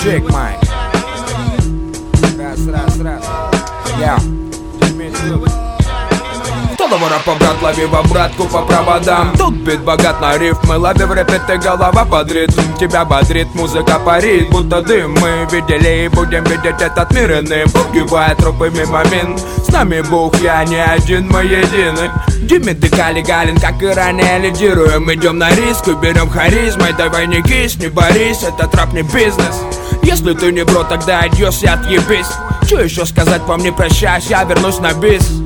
Чек майк. Раз. Я. Толовара по брат, лови в обратку по проводам. Тут бит богат на рифмы, лови в рэпе, ты голова под ритм. Тебя бодрит, музыка парит, будто дым. Мы видели и будем видеть этот мир иным. Пугивая трупы мимо мин. С нами Бог, я не один, мы едины. Димит Дека легален, как и ранее лидируем. Идем на риск и берем харизмой. Давай не кись, не борись, это трэп не бизнес. Если ты не бро, тогда адьос и отъебись. Что еще сказать, по мне прощаюсь, я вернусь на бис.